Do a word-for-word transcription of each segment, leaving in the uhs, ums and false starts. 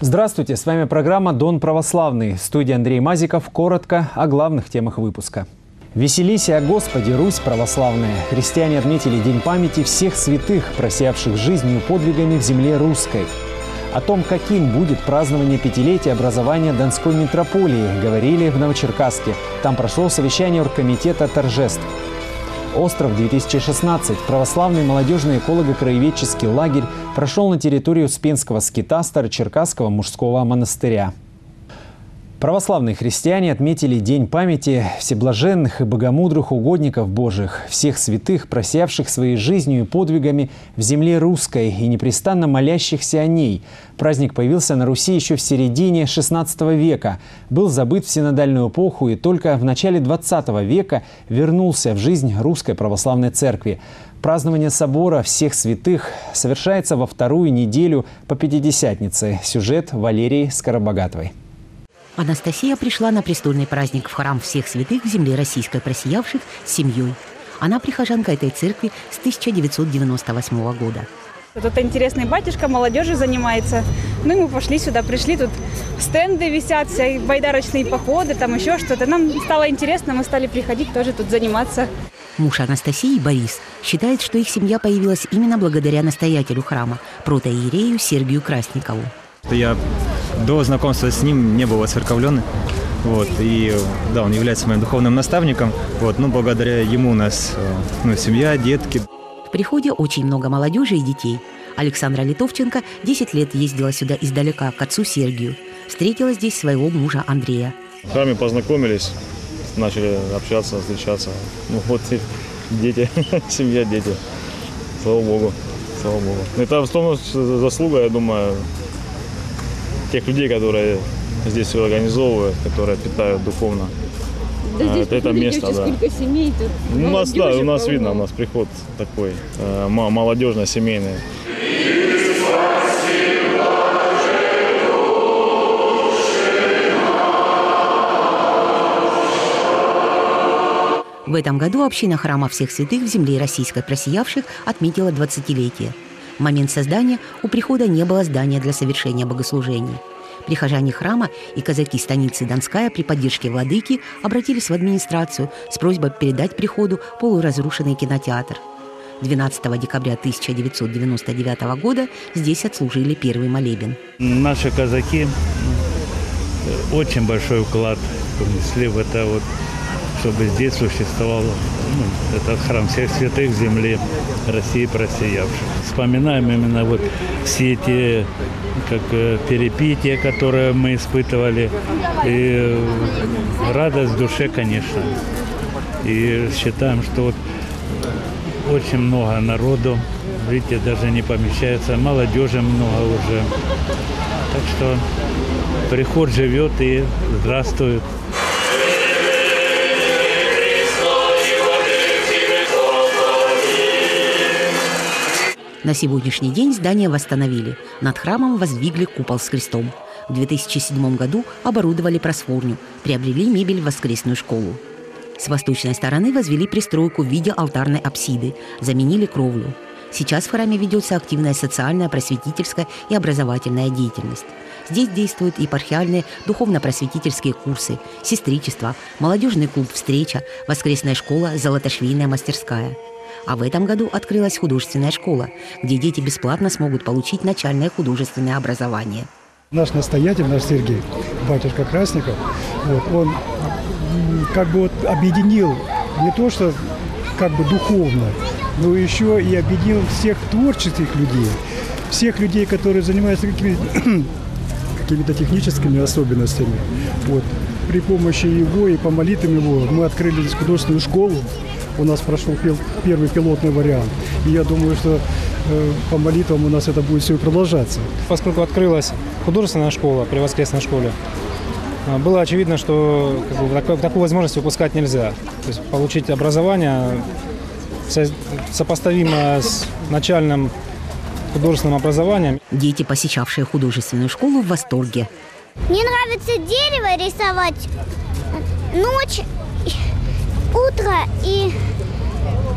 Здравствуйте, с вами программа «Дон православный». В студии Андрей Мазиков. Коротко о главных темах выпуска. «Веселись о Господе, Русь православная». Христиане отметили День памяти всех святых, просиявших жизнью и подвигами в земле русской. О том, каким будет празднование пятилетия образования Донской митрополии, говорили в Новочеркасске. Там прошло совещание оргкомитета торжеств. «Остров две тысячи шестнадцать» – православный молодежный эколого-краеведческий лагерь прошел на территории Успенского скита Старочеркасского мужского монастыря. Православные христиане отметили День памяти всеблаженных и богомудрых угодников Божьих, всех святых, просиявших своей жизнью и подвигами в земле русской и непрестанно молящихся о ней. Праздник появился на Руси еще в середине шестнадцатого века, был забыт в синодальную эпоху и только в начале двадцатого века вернулся в жизнь Русской Православной Церкви. Празднование собора всех святых совершается во вторую неделю по Пятидесятнице. Сюжет Валерии Скоробогатовой. Анастасия пришла на престольный праздник в храм всех святых в земле российской просиявших с семьей. Она прихожанка этой церкви с тысяча девятьсот девяносто восьмого года. Тут интересный батюшка, молодежью занимается. Ну и мы пошли сюда, пришли, тут стенды висят, вся, байдарочные походы, там еще что-то. Нам стало интересно, мы стали приходить тоже тут заниматься. Муж Анастасии, Борис, считает, что их семья появилась именно благодаря настоятелю храма, протоиерею Сергию Красникову. Я до знакомства с ним не был оцерковлен. Вот, и да, он является моим духовным наставником. Вот, ну, благодаря ему у нас ну, семья, детки. В приходе очень много молодежи и детей. Александра Литовченко десять лет ездила сюда издалека к отцу Сергию. Встретила здесь своего мужа Андрея. В храме познакомились, начали общаться, встречаться. Ну вот дети, семья, дети. Слава Богу, слава Богу. Это в том заслуга, я думаю, тех людей, которые здесь все организовывают, которые питают духовно. Да, здесь это место, да. Сколько семей тут. Ну, у нас, да, у нас видно, у нас приход такой э, молодежно-семейный. В этом году община храма всех святых в земле российской просиявших отметила двадцатилетие. В момент создания у прихода не было здания для совершения богослужений. Прихожане храма и казаки станицы Донская при поддержке владыки обратились в администрацию с просьбой передать приходу полуразрушенный кинотеатр. двенадцатого декабря тысяча девятьсот девяносто девятого года здесь отслужили первый молебен. Наши казаки очень большой вклад внесли в это, вот, чтобы здесь существовал ну, этот храм всех святых земли России просиявших. Вспоминаем именно вот все эти как перепития, которые мы испытывали, и радость в душе, конечно. И считаем, что вот очень много народу, видите, даже не помещается, молодежи много уже. Так что приход живет и здравствует. На сегодняшний день здание восстановили. Над храмом воздвигли купол с крестом. В две тысячи седьмом году оборудовали просфорню, приобрели мебель в воскресную школу. С восточной стороны возвели пристройку в виде алтарной апсиды, заменили кровлю. Сейчас в храме ведется активная социальная, просветительская и образовательная деятельность. Здесь действуют епархиальные духовно-просветительские курсы, сестричество, молодежный клуб «Встреча», воскресная школа, золотошвейная мастерская. А в этом году открылась художественная школа, где дети бесплатно смогут получить начальное художественное образование. Наш настоятель, наш Сергей, батюшка Красников, вот, он как бы вот объединил не то, что как бы духовно, но еще и объединил всех творческих людей, всех людей, которые занимаются какими-то, какими-то техническими особенностями. Вот. При помощи его и по молитвам его мы открыли здесь художественную школу. У нас прошел первый пилотный вариант. И я думаю, что э, по молитвам у нас это будет все и продолжаться. Поскольку открылась художественная школа при воскресной школе, было очевидно, что как бы, такую, такую возможность упускать нельзя. То есть получить образование сопоставимо с начальным художественным образованием. Дети, посещавшие художественную школу, в восторге. Мне нравится дерево рисовать, ночь, утро и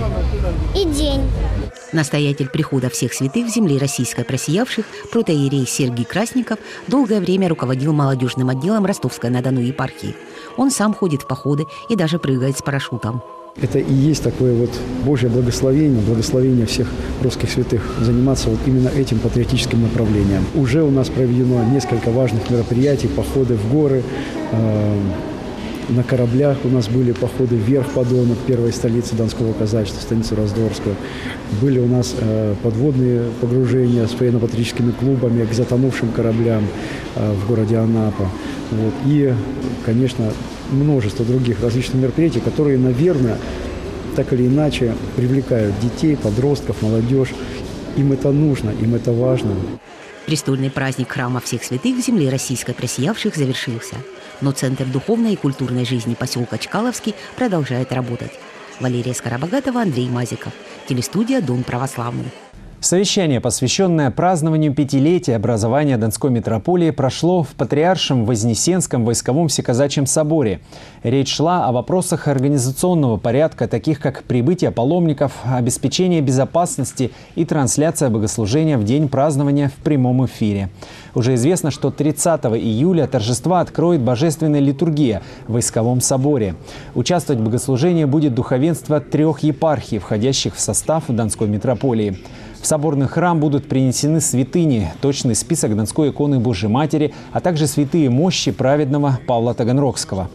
и день. Настоятель прихода всех святых земли российской просиявших протоиерей Сергий Красников долгое время руководил молодежным отделом Ростовской-на-Дону епархии. Он сам ходит в походы и даже прыгает с парашютом. Это и есть такое вот Божье благословение, благословение всех русских святых, заниматься вот именно этим патриотическим направлением. Уже у нас проведено несколько важных мероприятий, походы в горы, э, на кораблях у нас были походы вверх по Дону, первой столице Донского казачества, станицу Раздорскую. Были у нас э, подводные погружения с военно-патриотическими клубами к затонувшим кораблям э, в городе Анапа. Вот. И, конечно, множество других различных мероприятий, которые, наверное, так или иначе привлекают детей, подростков, молодежь. Им это нужно, им это важно. Престольный праздник храма всех святых земли российской просиявших завершился. Но Центр духовной и культурной жизни поселка Чкаловский продолжает работать. Валерия Скоробогатова, Андрей Мазиков. Телестудия «Дон православный». Совещание, посвященное празднованию пятилетия образования Донской митрополии, прошло в Патриаршем Вознесенском войсковом всеказачьем соборе. Речь шла о вопросах организационного порядка, таких как прибытие паломников, обеспечение безопасности и трансляция богослужения в день празднования в прямом эфире. Уже известно, что тридцатого июля торжества откроет божественная литургия в войсковом соборе. Участвовать в богослужении будет духовенство трех епархий, входящих в состав Донской митрополии. В соборный храм будут принесены святыни, точный список Донской иконы Божьей Матери, а также святые мощи праведного Павла Таганрогского.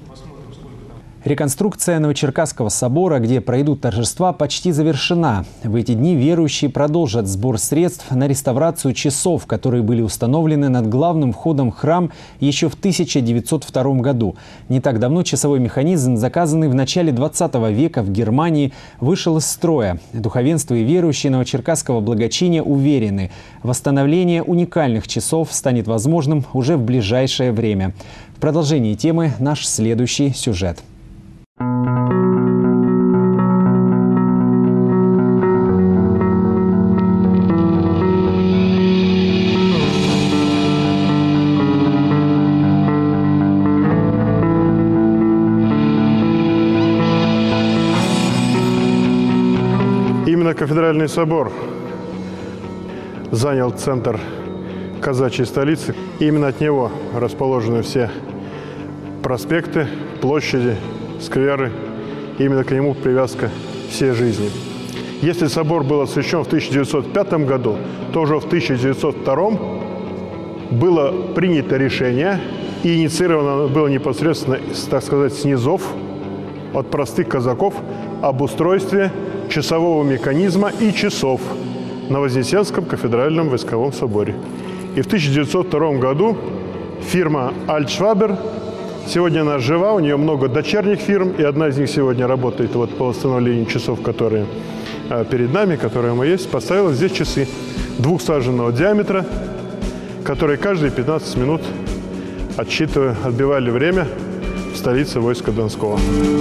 Реконструкция Новочеркасского собора, где пройдут торжества, почти завершена. В эти дни верующие продолжат сбор средств на реставрацию часов, которые были установлены над главным входом в храм еще в тысяча девятьсот втором году. Не так давно часовой механизм, заказанный в начале двадцатого века в Германии, вышел из строя. Духовенство и верующие Новочеркасского благочиния уверены, восстановление уникальных часов станет возможным уже в ближайшее время. В продолжении темы наш следующий сюжет. Именно кафедральный собор занял центр казачьей столицы. Именно от него расположены все проспекты, площади, скверы. Именно к нему привязка всей жизни. Если собор был освящен в тысяча девятьсот пятом году, то уже в тысяча девятьсот втором было принято решение, и инициировано оно было непосредственно, так сказать, с низов, от простых казаков, об устройстве часового механизма и часов на Вознесенском кафедральном войсковом соборе. И в тысяча девятьсот втором году фирма Альтшвабер, сегодня она жива, у нее много дочерних фирм, и одна из них сегодня работает вот по восстановлению часов, которые а, перед нами, которые мы есть, поставила здесь часы двухсаженного диаметра, которые каждые пятнадцать минут, отсчитывая, отбивали время в столице войска Донского.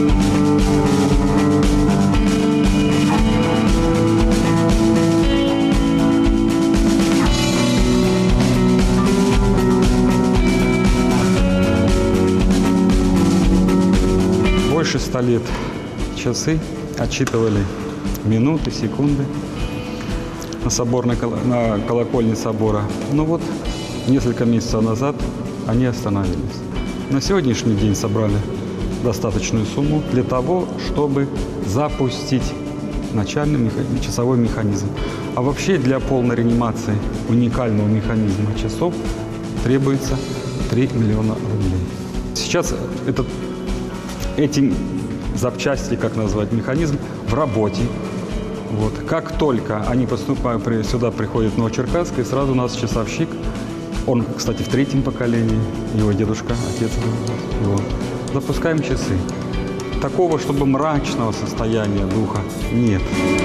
Больше ста лет часы отсчитывали минуты, секунды на соборной на колокольне собора. Но вот несколько месяцев назад они остановились. На сегодняшний день собрали достаточную сумму для того, чтобы запустить начальный механизм, часовой механизм. А вообще для полной реанимации уникального механизма часов требуется три миллиона рублей. Сейчас этот Эти запчасти, как назвать, механизм, в работе. Вот. Как только они поступают, сюда приходят в Новочеркасск, и сразу у нас часовщик, он, кстати, в третьем поколении, его дедушка, отец. Вот. Запускаем часы. Такого, чтобы мрачного состояния духа, нет.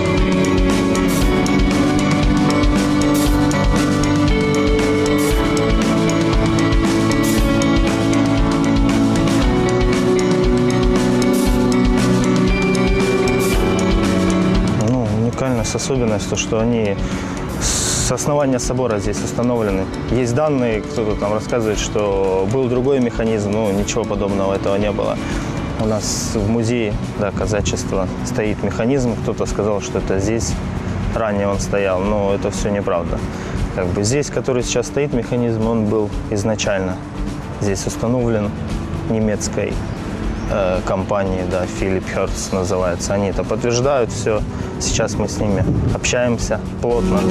Особенность, то, что они с основания собора здесь установлены. Есть данные, кто-то там рассказывает, что был другой механизм, но ничего подобного этого не было. у нас в музее, да, казачества стоит механизм. Кто-то сказал, что это здесь ранее он стоял, но это все неправда. Как бы здесь, который сейчас стоит механизм, он был изначально здесь установлен немецкой э, компанией, да, Philip Hertz называется. Они это подтверждают все. Сейчас мы с ними общаемся плотно.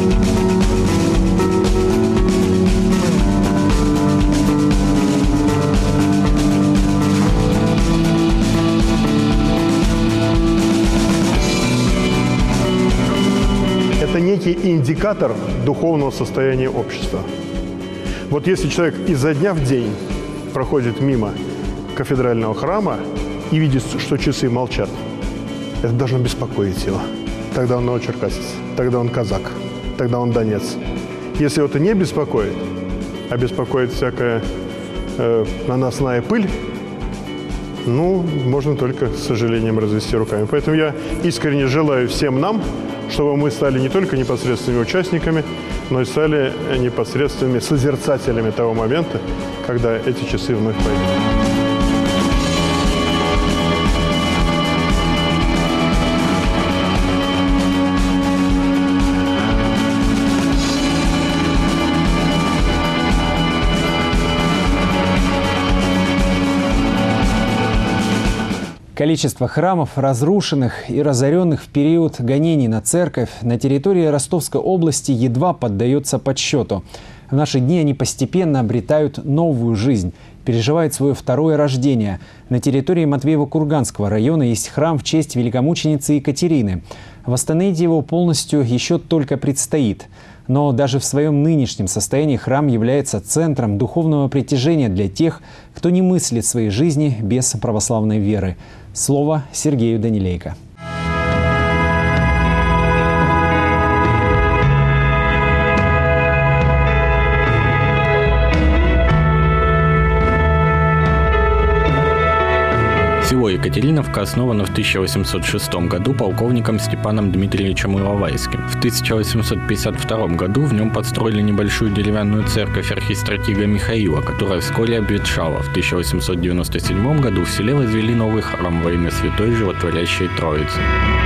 Это некий индикатор духовного состояния общества. Вот если человек изо дня в день проходит мимо кафедрального храма и видит, что часы молчат, это должно беспокоить его. Тогда он новочеркассец, тогда он казак, тогда он донец. Если это не беспокоит, а беспокоит всякая э, наносная пыль, ну, можно только с сожалением развести руками. Поэтому я искренне желаю всем нам, чтобы мы стали не только непосредственными участниками, но и стали непосредственными созерцателями того момента, когда эти часы вновь пойдут. Количество храмов, разрушенных и разоренных в период гонений на церковь, на территории Ростовской области едва поддается подсчету. В наши дни они постепенно обретают новую жизнь, переживают свое второе рождение. На территории Матвеево-Курганского района есть храм в честь великомученицы Екатерины. Восстановить его полностью еще только предстоит. Но даже в своем нынешнем состоянии храм является центром духовного притяжения для тех, кто не мыслит своей жизни без православной веры. Слово Сергею Данилейко. Село Екатериновка основано в тысяча восемьсот шестом году полковником Степаном Дмитриевичем Иловайским. В тысяча восемьсот пятьдесят втором году в нем подстроили небольшую деревянную церковь архистратига Михаила, которая вскоре обветшала. В тысяча восемьсот девяносто седьмом году в селе возвели новый храм во имя Святой Животворящей Троицы.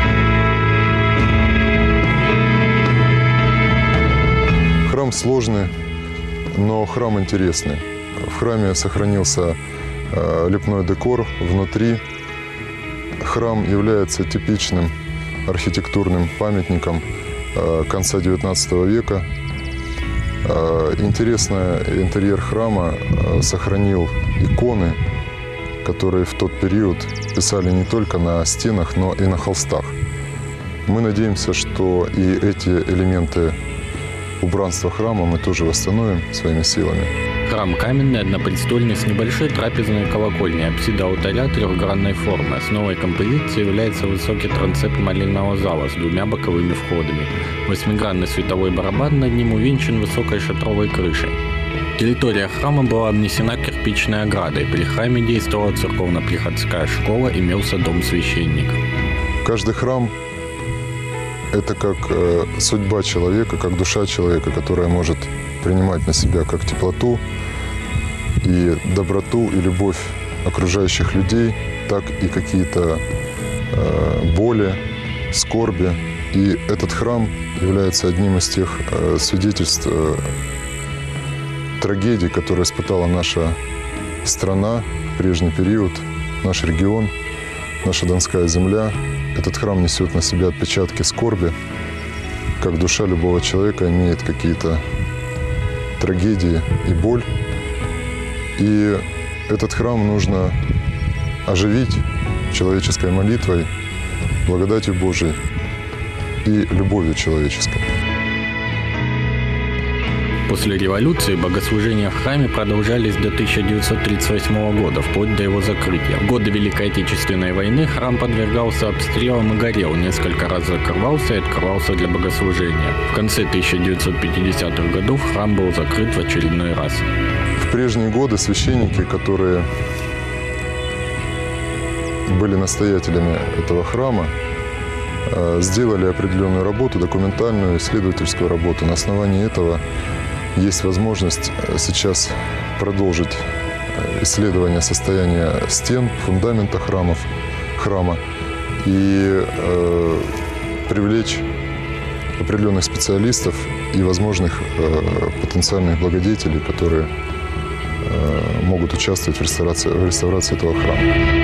Храм сложный, но храм интересный. В храме сохранился лепной декор внутри. Храм является типичным архитектурным памятником конца девятнадцатого века. Интересно, интерьер храма сохранил иконы, которые в тот период писали не только на стенах, но и на холстах. Мы надеемся, что и эти элементы убранства храма мы тоже восстановим своими силами. Храм каменный, однопрестольный, с небольшой трапезной колокольней. Апсида алтаря трехгранной формы. Основой композиции является высокий трансепт молельного зала с двумя боковыми входами. Восьмигранный световой барабан над ним увенчан высокой шатровой крышей. Территория храма была обнесена кирпичной оградой. При храме действовала церковно-приходская школа, имелся дом священника. Каждый храм – это как э, судьба человека, как душа человека, которая может принимать на себя как теплоту и доброту и любовь окружающих людей, так и какие-то э, боли, скорби. И этот храм является одним из тех э, свидетельств э, трагедий, которые испытала наша страна в прежний период, наш регион, наша Донская земля. Этот храм несет на себя отпечатки скорби, как душа любого человека имеет какие-то трагедии и боль. И этот храм нужно оживить человеческой молитвой, благодатью Божией и любовью человеческой. После революции богослужения в храме продолжались до тысяча девятьсот тридцать восьмого года, вплоть до его закрытия. В годы Великой Отечественной войны храм подвергался обстрелам и горел, несколько раз закрывался и открывался для богослужения. В конце тысяча девятьсот пятидесятых годов храм был закрыт в очередной раз. В прежние годы священники, которые были настоятелями этого храма, сделали определенную работу, документальную, исследовательскую работу. На основании этого есть возможность сейчас продолжить исследование состояния стен, фундамента храмов, храма и э, привлечь определенных специалистов и возможных э, потенциальных благодетелей, которые э, могут участвовать в реставрации, в реставрации этого храма.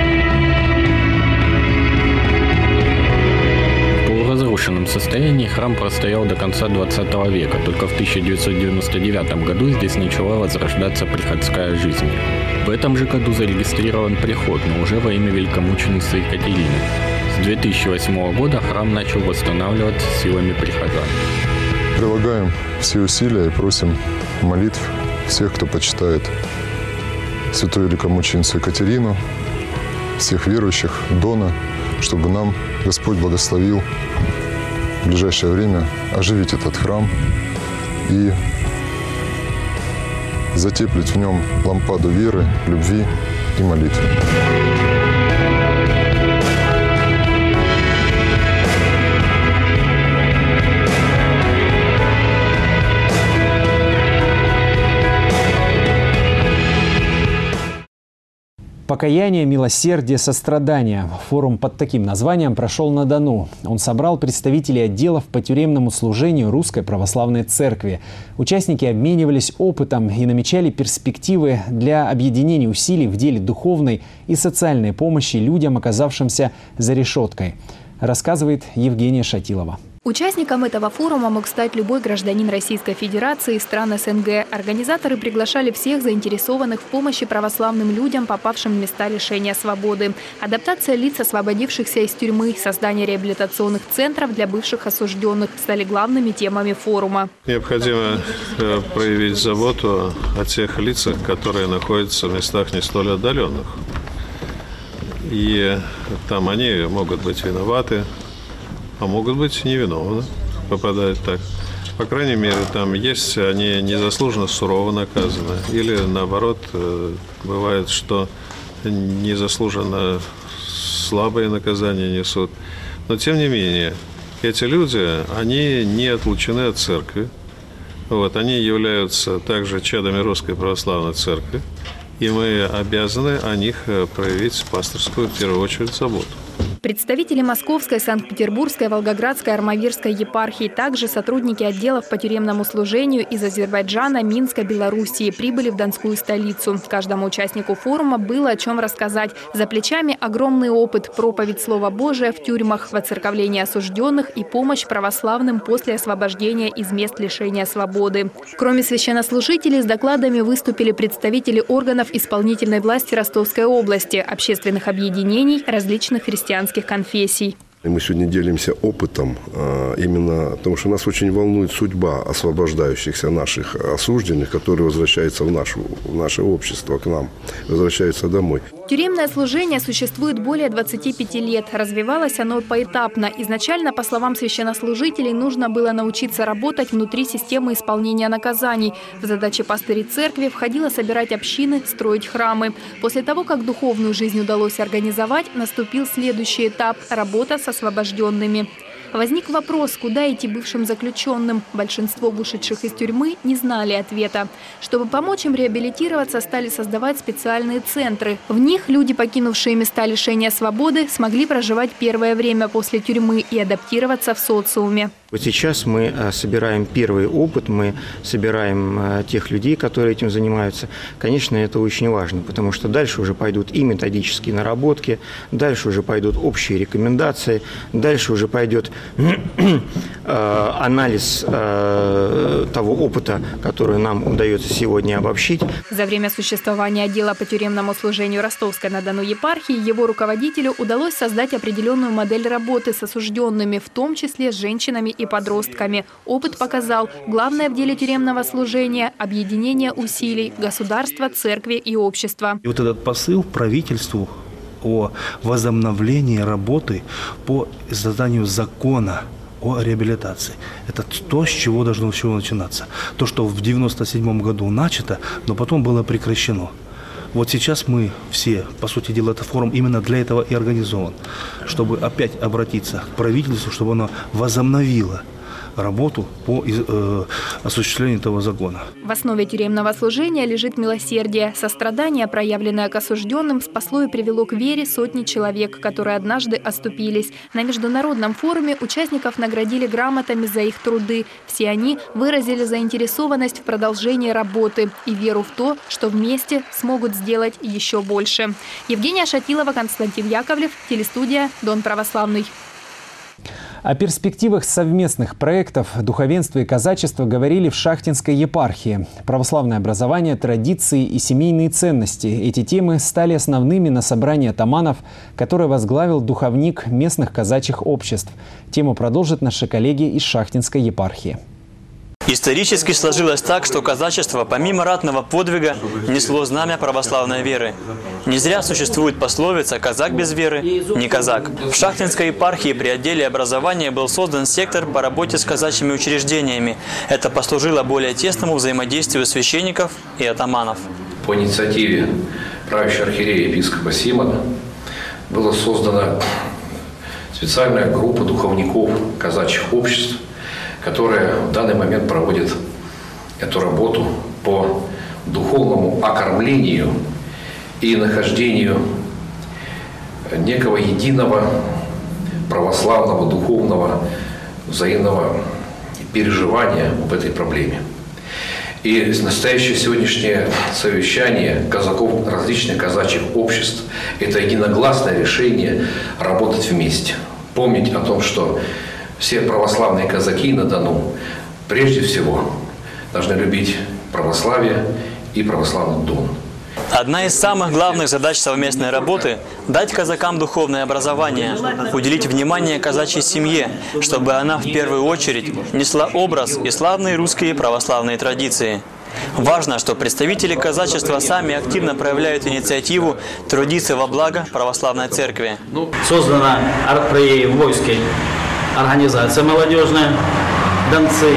В полуразрушенном состоянии храм простоял до конца двадцатого века. Только в тысяча девятьсот девяносто девятом году здесь начала возрождаться приходская жизнь. В этом же году зарегистрирован приход, но уже во имя великомученицы Екатерины. С две тысячи восьмого года храм начал восстанавливаться силами прихожан. Прилагаем все усилия и просим молитв всех, кто почитает святую великомученицу Екатерину, всех верующих, Дона, чтобы нам Господь благословил в ближайшее время оживить этот храм и затеплить в нем лампаду веры, любви и молитвы. Покаяние, милосердие, сострадание. Форум под таким названием прошел на Дону. Он собрал представителей отделов по тюремному служению Русской Православной Церкви. Участники обменивались опытом и намечали перспективы для объединения усилий в деле духовной и социальной помощи людям, оказавшимся за решеткой. Рассказывает Евгения Шатилова. Участником этого форума мог стать любой гражданин Российской Федерации и стран СНГ. Организаторы приглашали всех заинтересованных в помощи православным людям, попавшим в места лишения свободы. Адаптация лиц, освободившихся из тюрьмы, создание реабилитационных центров для бывших осужденных стали главными темами форума. Необходимо проявить заботу о тех лицах, которые находятся в местах не столь отдаленных. И там они могут быть виноваты, а могут быть невиновны, попадают так. По крайней мере, там есть, они незаслуженно сурово наказаны. Или, наоборот, бывает, что незаслуженно слабые наказания несут. Но, тем не менее, эти люди, они не отлучены от церкви. Вот, они являются также чадами Русской Православной Церкви. И мы обязаны о них проявить пасторскую, в первую очередь, заботу. Представители Московской, Санкт-Петербургской, Волгоградской, Армавирской епархии, также сотрудники отделов по тюремному служению из Азербайджана, Минска, Белоруссии прибыли в Донскую столицу. Каждому участнику форума было о чем рассказать. За плечами огромный опыт, проповедь Слова Божия в тюрьмах, воцерковление осужденных и помощь православным после освобождения из мест лишения свободы. Кроме священнослужителей, с докладами выступили представители органов исполнительной власти Ростовской области, общественных объединений, различных христианских конфессий. Мы сегодня делимся опытом, именно потому что нас очень волнует судьба освобождающихся наших осужденных, которые возвращаются в, нашу, в наше общество, к нам, возвращаются домой. Тюремное служение существует более двадцати пяти лет. Развивалось оно поэтапно. Изначально, по словам священнослужителей, нужно было научиться работать внутри системы исполнения наказаний. В задачи пастырей церкви входило собирать общины, строить храмы. После того, как духовную жизнь удалось организовать, наступил следующий этап – работа с освобожденными. Возник вопрос, куда идти бывшим заключенным. Большинство вышедших из тюрьмы не знали ответа. Чтобы помочь им реабилитироваться, стали создавать специальные центры. В них люди, покинувшие места лишения свободы, смогли проживать первое время после тюрьмы и адаптироваться в социуме. Вот сейчас мы собираем первый опыт, мы собираем тех людей, которые этим занимаются. Конечно, это очень важно, потому что дальше уже пойдут и методические наработки, дальше уже пойдут общие рекомендации, дальше уже пойдет анализ того опыта, который нам удается сегодня обобщить. За время существования отдела по тюремному служению Ростовской-на-Дону епархии его руководителю удалось создать определенную модель работы с осужденными, в том числе с женщинами и подростками. Опыт показал, главное в деле тюремного служения – объединение усилий государства, церкви и общества. И вот этот посыл правительству о возобновлении работы по созданию закона о реабилитации. Это то, с чего должно все начинаться. То, что в девяносто седьмом году начато, но потом было прекращено. Вот сейчас мы все, по сути дела, этот форум именно для этого и организован, чтобы опять обратиться к правительству, чтобы оно возобновило работу по э, осуществлению этого закона. В основе тюремного служения лежит милосердие. Сострадание, проявленное к осужденным, спасло и привело к вере сотни человек, которые однажды оступились. На международном форуме участников наградили грамотами за их труды. Все они выразили заинтересованность в продолжении работы и веру в то, что вместе смогут сделать еще больше. Евгения Шатилова, Константин Яковлев, телестудия «Дон Православный». О перспективах совместных проектов духовенства и казачества говорили в Шахтинской епархии. Православное образование, традиции и семейные ценности. Эти темы стали основными на собрании атаманов, которое возглавил духовник местных казачьих обществ. Тему продолжат наши коллеги из Шахтинской епархии. Исторически сложилось так, что казачество помимо ратного подвига несло знамя православной веры. Не зря существует пословица «казак без веры – не казак». В Шахтинской епархии при отделе образования был создан сектор по работе с казачьими учреждениями. Это послужило более тесному взаимодействию священников и атаманов. По инициативе правящего архиерея епископа Симона была создана специальная группа духовников казачьих обществ, которая в данный момент проводит эту работу по духовному окормлению и нахождению некого единого православного духовного взаимного переживания об этой проблеме. И настоящее сегодняшнее совещание казаков различных казачьих обществ – это единогласное решение работать вместе. Помнить о том, что все православные казаки на Дону прежде всего должны любить православие и православный Дон. Одна из самых главных задач совместной работы – дать казакам духовное образование, уделить внимание казачьей семье, чтобы она в первую очередь несла образ и славные русские православные традиции. Важно, что представители казачества сами активно проявляют инициативу трудиться во благо православной церкви. Создана при войске организация молодежная, донцы.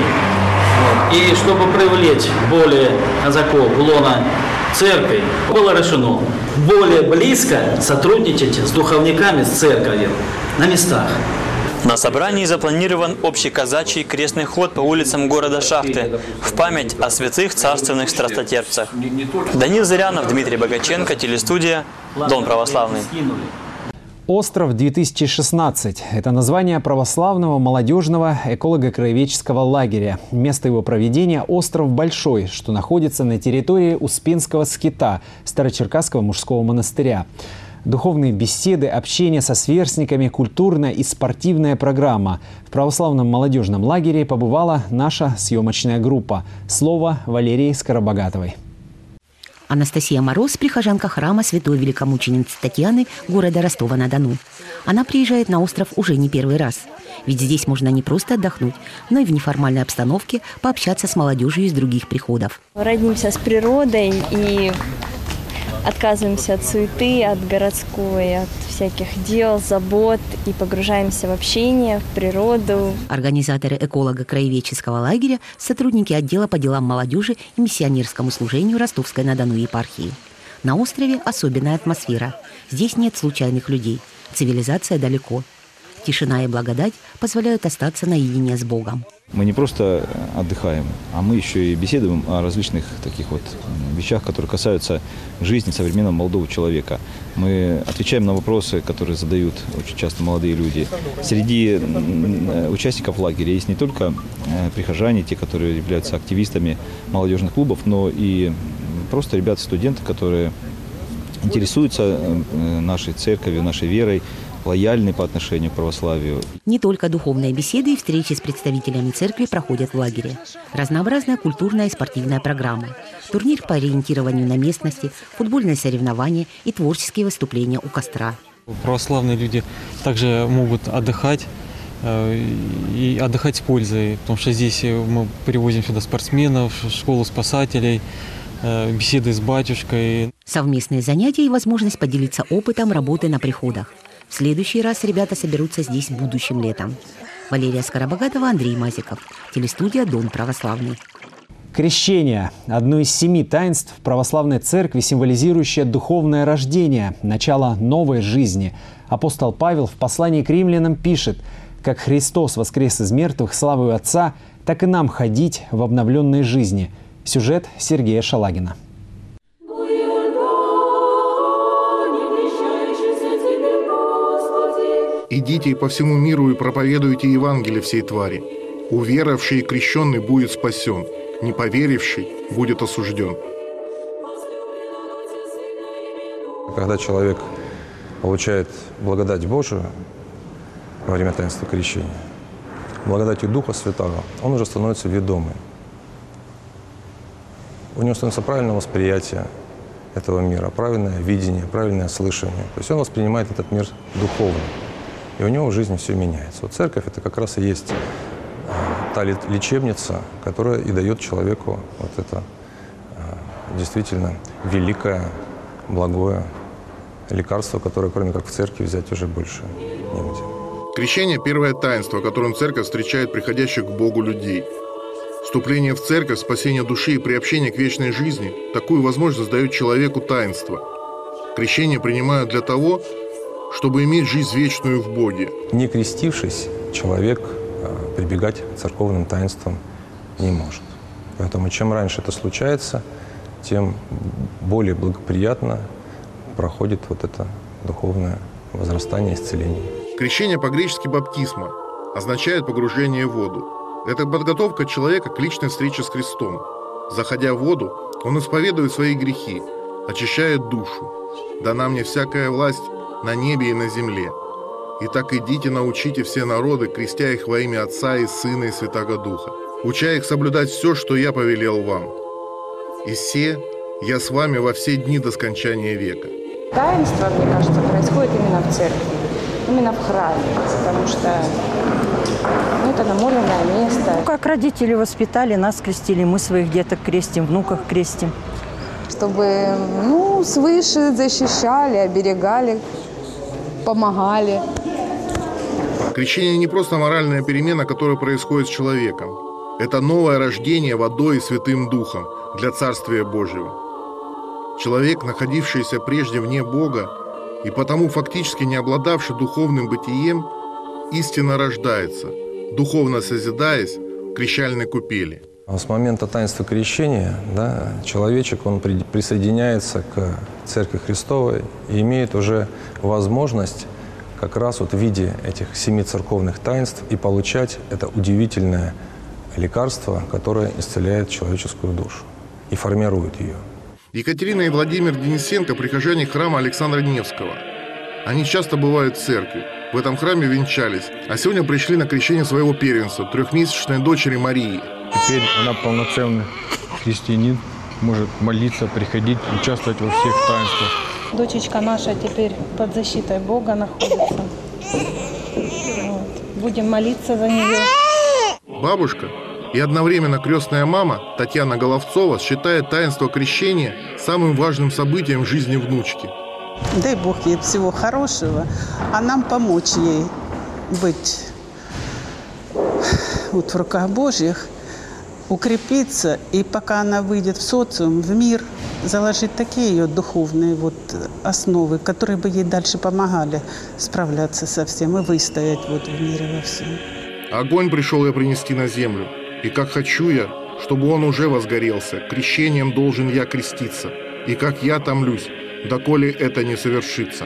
И чтобы привлечь более казаков в лоно церкви, было решено более близко сотрудничать с духовниками, с церковью на местах. На собрании запланирован общий казачий крестный ход по улицам города Шахты в память о святых царственных страстотерпцах. Данил Зырянов, Дмитрий Богаченко, телестудия «Дон Православный». «Остров две тысячи шестнадцать» – это название православного молодежного эколого-краеведческого лагеря. Место его проведения – остров Большой, что находится на территории Успенского скита Старочеркасского мужского монастыря. Духовные беседы, общение со сверстниками, культурная и спортивная программа. В православном молодежном лагере побывала наша съемочная группа. Слово Валерии Скоробогатовой. Анастасия Мороз – прихожанка храма святой великомученицы Татьяны города Ростова-на-Дону. Она приезжает на остров уже не первый раз. Ведь здесь можно не просто отдохнуть, но и в неформальной обстановке пообщаться с молодежью из других приходов. Роднимся с природой и отказываемся от суеты, от городской, от всяких дел, забот и погружаемся в общение, в природу. Организаторы эколого-краеведческого лагеря – сотрудники отдела по делам молодежи и миссионерскому служению Ростовской-на-Дону епархии. На острове особенная атмосфера. Здесь нет случайных людей. Цивилизация далеко. Тишина и благодать позволяют остаться наедине с Богом. Мы не просто отдыхаем, а мы еще и беседуем о различных таких вот вещах, которые касаются жизни современного молодого человека. Мы отвечаем на вопросы, которые задают очень часто молодые люди. Среди участников лагеря есть не только прихожане, те, которые являются активистами молодежных клубов, но и просто ребята-студенты, которые интересуются нашей церковью, нашей верой, лояльны по отношению к православию. Не только духовные беседы и встречи с представителями церкви проходят в лагере. Разнообразная культурная и спортивная программа. Турнир по ориентированию на местности, футбольные соревнования и творческие выступления у костра. Православные люди также могут отдыхать и отдыхать с пользой, потому что здесь мы привозим сюда спортсменов, школу спасателей, беседы с батюшкой. Совместные занятия и возможность поделиться опытом работы на приходах. В следующий раз ребята соберутся здесь будущим летом. Валерия Скоробогатова, Андрей Мазиков. Телестудия «Дон Православный». Крещение – одно из семи таинств православной церкви, символизирующее духовное рождение, начало новой жизни. Апостол Павел в послании к римлянам пишет: Как Христос воскрес из мертвых славою Отца, так и нам ходить в обновленной жизни. Сюжет Сергея Шалагина. «Идите и по всему миру и проповедуйте Евангелие всей твари. Уверовавший и крещенный будет спасен, не поверивший будет осужден». Когда человек получает благодать Божию во время таинства крещения, благодатью Духа Святого, он уже становится ведомым. У него становится правильное восприятие этого мира, правильное видение, правильное слышание. То есть он воспринимает этот мир духовно. И у него в жизни все меняется. Вот церковь – это как раз и есть та лечебница, которая и дает человеку вот это действительно великое, благое лекарство, которое, кроме как в церкви, взять уже больше негде. Крещение – первое таинство, которым церковь встречает приходящих к Богу людей. Вступление в церковь, спасение души и приобщение к вечной жизни – такую возможность дает человеку таинство. Крещение принимают для того, чтобы иметь жизнь вечную в Боге. Не крестившись, человек прибегать к церковным таинствам не может. Поэтому чем раньше это случается, тем более благоприятно проходит вот это духовное возрастание, исцеление. Крещение по-гречески «баптисма» означает погружение в воду. Это подготовка человека к личной встрече с Христом. Заходя в воду, он исповедует свои грехи, очищает душу. «Дана мне всякая власть на небе и на земле. Итак, идите, научите все народы, крестя их во имя Отца и Сына и Святаго Духа, уча их соблюдать все, что я повелел вам. И се я с вами во все дни до скончания века». Таинство, мне кажется, происходит именно в церкви, именно в храме, потому что ну, это намоленное место. Ну, как родители воспитали, нас крестили, мы своих деток крестим, внуков крестим. Чтобы ну, свыше защищали, оберегали, помогали. Крещение не просто моральная перемена, которая происходит с человеком. Это новое рождение водой и Святым Духом для Царствия Божьего. Человек, находившийся прежде вне Бога и потому фактически не обладавший духовным бытием, истинно рождается, духовно созидаясь в крещальной купели. С момента таинства крещения да, человечек он при, присоединяется к Церкви Христовой и имеет уже возможность как раз вот в виде этих семи церковных таинств и получать это удивительное лекарство, которое исцеляет человеческую душу и формирует ее. Екатерина и Владимир Денисенко – прихожане храма Александра Невского. Они часто бывают в церкви, в этом храме венчались, а сегодня пришли на крещение своего первенца, трехмесячной дочери Марии. Теперь она полноценный христианин, может молиться, приходить, участвовать во всех таинствах. Дочечка наша теперь под защитой Бога находится. Вот. Будем молиться за нее. Бабушка и одновременно крестная мама Татьяна Головцова считает таинство крещения самым важным событием в жизни внучки. Дай Бог ей всего хорошего, а нам помочь ей быть вот в руках Божьих, укрепиться, и пока она выйдет в социум, в мир, заложить такие ее духовные вот основы, которые бы ей дальше помогали справляться со всем и выстоять вот в мире во всем. Огонь пришел я принести на землю, и как хочу я, чтобы он уже возгорелся, крещением должен я креститься, и как я томлюсь, доколе это не совершится.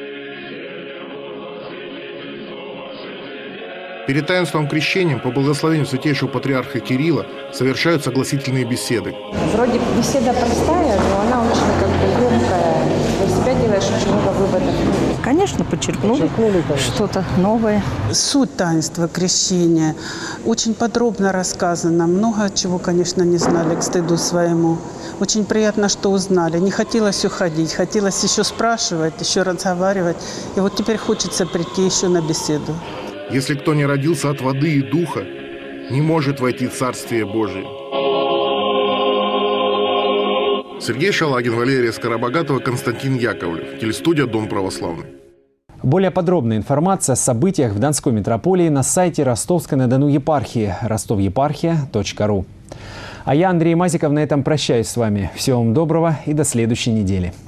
Перед таинством крещением по благословению святейшего патриарха Кирилла совершают согласительные беседы. Вроде беседа простая, но она очень как бы емкая. Для себя делаешь очень много выводов. Конечно, подчеркнули, что-то новое. Суть таинства крещения очень подробно рассказано. Много чего, конечно, не знали, к стыду своему. Очень приятно, что узнали. Не хотелось уходить, хотелось еще спрашивать, еще разговаривать. И вот теперь хочется прийти еще на беседу. Если кто не родился от воды и духа, не может войти в Царствие Божие. Сергей Шалагин, Валерия Скоробогатова, Константин Яковлев. Телестудия «Дом православный». Более подробная информация о событиях в Донской митрополии на сайте Ростовской-на-Дону епархии ростов епархия точка ру. А я, Андрей Мазиков, на этом прощаюсь с вами. Всего вам доброго и до следующей недели.